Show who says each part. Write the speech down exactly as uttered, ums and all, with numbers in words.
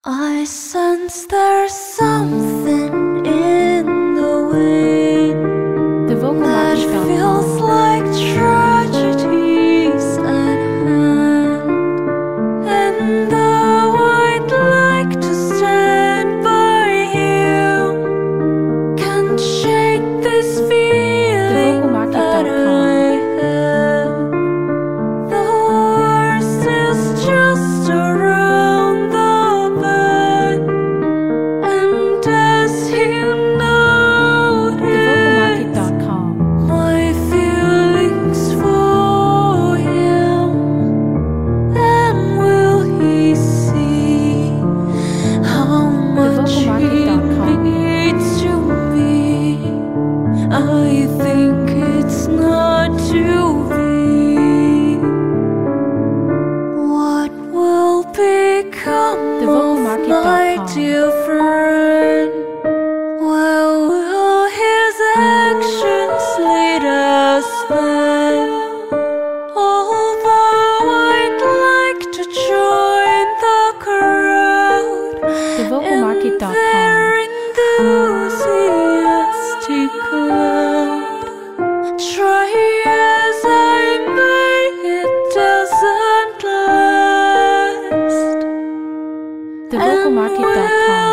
Speaker 1: I sense there's something in the wind that feels like tragedies at hand. And though I'd like to stand by you, can't shake this feeling that I have. The worst is just around the bend, and as you notice, my feelings for him, and will he see how much he means to me? I think it's not to be. What will become of my dear friend? Where will his actions lead us then? Although I'd like to join the crowd in their enthusiastic loud, try as I may, it doesn't last.
Speaker 2: the vocal market dot com